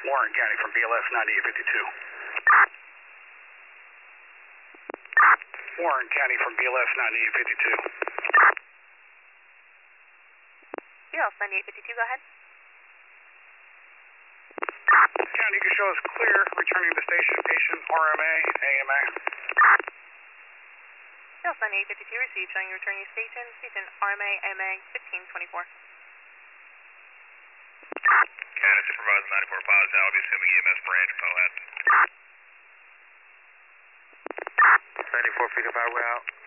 Warren County from BLS 9852. Warren County from BLS 9852. BLS 9852, go ahead. County, you can show us clear, returning to station, patient RMA, AMA. BLS 9852 received, showing you returning to station, station RMA, AMA 1524. County Supervisor 94 pilots, now will be assuming EMS branch, go ahead. 94 feet of our route.